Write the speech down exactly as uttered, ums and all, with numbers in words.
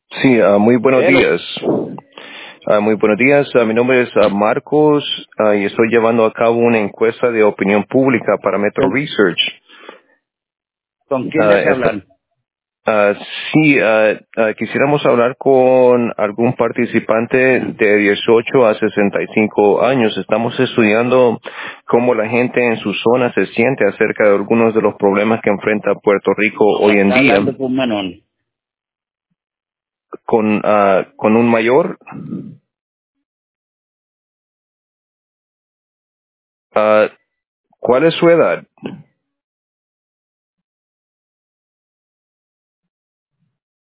Sí, ah, muy buenos Hello. días. Ah, muy buenos días. Ah, mi nombre es ah, Marcos ah, y estoy llevando a cabo una encuesta de opinión pública para Metro ¿Con, Research. con quién Ah, desea esta- hablar? ah, sí, ah, ah, quisiéramos hablar con algún participante de dieciocho a sesenta y cinco años. Estamos estudiando cómo la gente en su zona se siente acerca de algunos de los problemas que enfrenta Puerto Rico hoy en Está día hablando con Manon. con, ah, con un mayor. Ah, ¿Cuál es su edad?